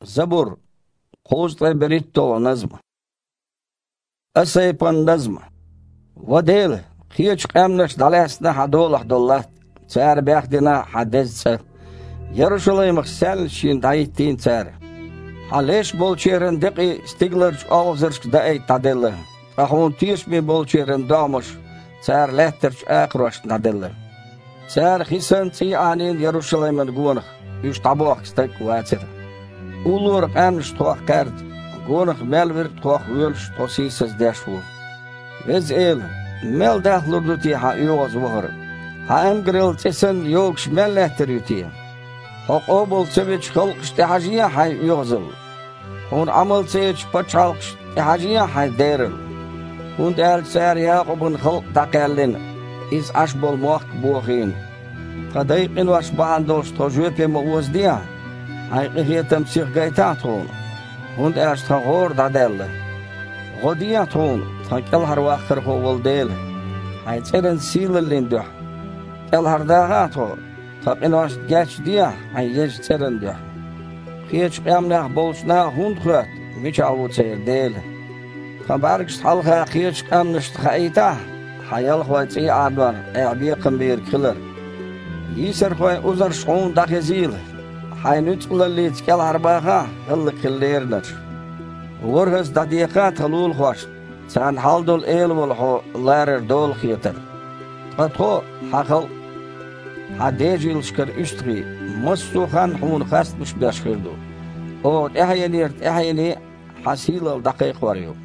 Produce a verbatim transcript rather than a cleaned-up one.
زبور خوست بريتو نظم أسيبان نظم وديل خيش قامنش دلسنا حدول حدولات سعر بيخدنا حدث يروشلايم خسال شين دايتين سعر حاليش بولشيرن دقي ستيغلرش أوزرش داي تادله أخون تيش مي بولشيرن دامش سعر لهترش آخرش ندله سعر خيسان سي آنين يروشلايم نقونخ يوش طبوخ ستيك واتر أولور قامنش توخ كارد قونخ ملور توخ ويلش توسيسس داشو وز إيل مل داخلو دوتي ها يوز وغر ها امقرل تسن يوكش مل لهتر يوتي حق أوبل سبيش خلقش تحاجيا حي يغزل هون عمل سيش بچالقش تحاجيا حي ديرل هون دال سار ياقبن خلق تاقيلين إز أشبال موخ بوخين قدايقين واش باندوش توجوبي موز ديا هاي قهية تمسيخ قايتات هون هون داش تغور دادل غديات هون تنكالهر واخر هو والديل هاي تيرن سيل اللين كالهر داغات هون تقين واش جاش ديا هاي يج تيرن دوح خيش قيامنا بولشنا هون خرات ميش عوو تير ديل خباركش تحلخا خيش قيامنش تخايتا حيال خوي تي عدوار اعبي قنبير كلر يسر خوي اوزر شعون داخي زيل حي نتقل اللي تكال عرباها يلا كليرنر ورهز دقيقات هلول خوش سان حال دول ايل والحو لارر دول خيتر قطو حقل حديجي لشكر اشتغي مستو خان حمون خاست مش باشخردو او احياني احياني حسيل الدقيق وريو